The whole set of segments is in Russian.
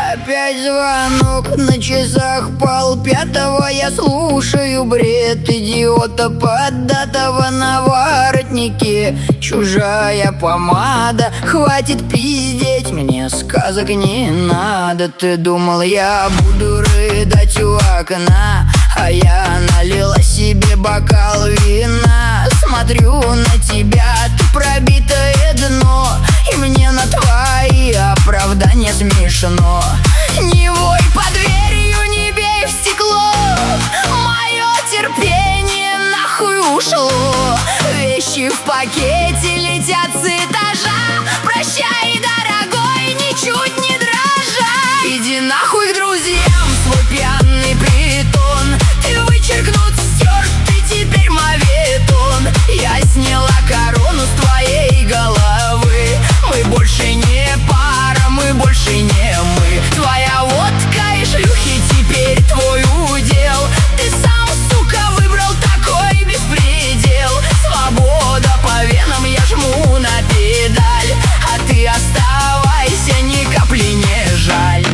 Опять звонок, на часах 4:30. Я слушаю бред идиота поддатого на воротнике. Чужая помада, хватит пиздеть, мне сказок не надо. Ты думал, я буду рыдать у окна, а я налила себе бокал вина. Смотрю на тебя, ты пробитое дно, и мне на твои оправдания смешно. Не вой под дверью, не бей в стекло, мое терпение нахуй ушло. Вещи в пакете летят с этажа. Прощай, дорогой, ничуть не дрожа. Иди нахуй к друзьям в свой пьяный притон. Ты вычеркнут, стер, ты теперь моветон. Я сняла корону с твоей головы. Мы больше не пара, мы больше не мы. Твоя водка и шлюхи теперь твой удел. Ты сам, сука, выбрал такой беспредел. Свобода по венам, я жму на педаль, а ты оставайся, ни капли не жаль.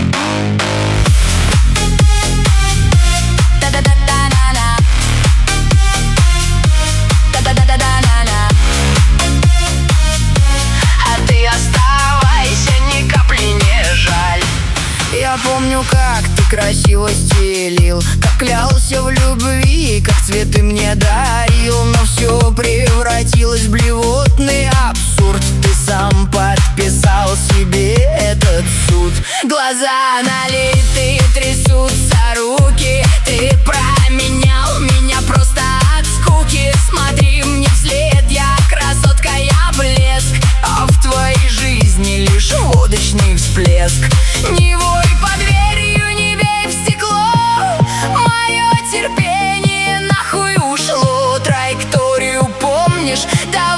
Я помню, как ты красиво стелил, как клялся в любви, как цветы мне дарил. Но все превратилось в блевотный абсурд. Ты сам подписал себе этот суд. Глаза налитые, трясутся руки. Ты променял меня просто от скуки. Смотри мне вслед, я красотка, я блеск, а в твоей жизни лишь водочный всплеск. Не вой под дверью, не бей в стекло, мое терпение нахуй ушло. Траекторию помнишь? Давай